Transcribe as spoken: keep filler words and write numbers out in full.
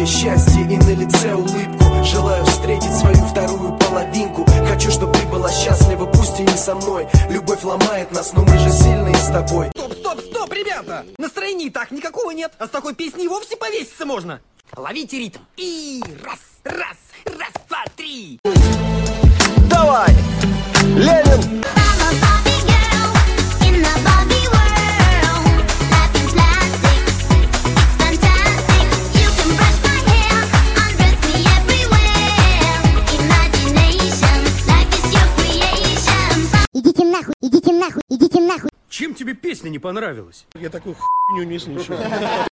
счастье и на лице улыбку. Желаю встретить свою вторую половинку. Хочу, чтобы ты была счастлива, пусть и не со мной. Любовь ломает нас, но мы же сильные с тобой. Стоп, стоп, стоп, ребята! Настроения и так никакого нет. А с такой песней и вовсе повеситься можно. Ловите ритм. И раз, раз, раз, два, три. Давай! Ленин! Идите нахуй, идите нахуй, идите нахуй. Чем тебе песня не понравилась? Я такую хуйню не слушаю.